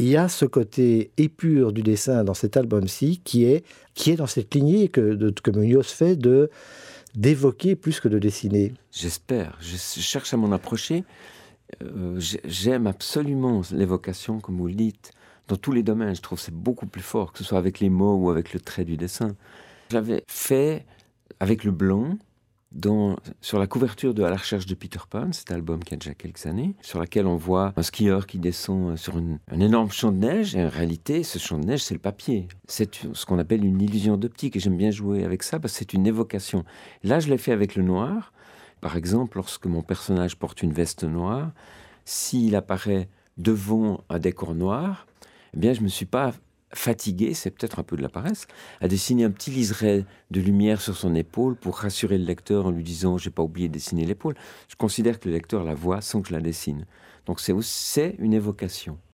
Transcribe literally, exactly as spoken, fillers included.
y a ce côté épure du dessin dans cet album-ci qui est, qui est dans cette lignée que, de, que Munoz fait de, d'évoquer plus que de dessiner. J'espère. Je cherche à m'en approcher. Euh, j'aime absolument l'évocation, comme vous le dites, dans tous les domaines. Je trouve que c'est beaucoup plus fort, que ce soit avec les mots ou avec le trait du dessin. J'avais fait avec le blanc, dans, sur la couverture de À la recherche de Peter Pan, cet album qui a déjà quelques années, sur laquelle on voit un skieur qui descend sur une, un énorme champ de neige, et en réalité, ce champ de neige, c'est le papier. C'est ce qu'on appelle une illusion d'optique, et j'aime bien jouer avec ça, parce que c'est une évocation. Là, je l'ai fait avec le noir. Par exemple, lorsque mon personnage porte une veste noire, s'il apparaît devant un décor noir, eh bien, je ne me suis pas fatigué, c'est peut-être un peu de la paresse, à dessiner un petit liseré de lumière sur son épaule pour rassurer le lecteur en lui disant « j'ai pas oublié de dessiner l'épaule ». Je considère que le lecteur la voit sans que je la dessine. Donc c'est, c'est une évocation.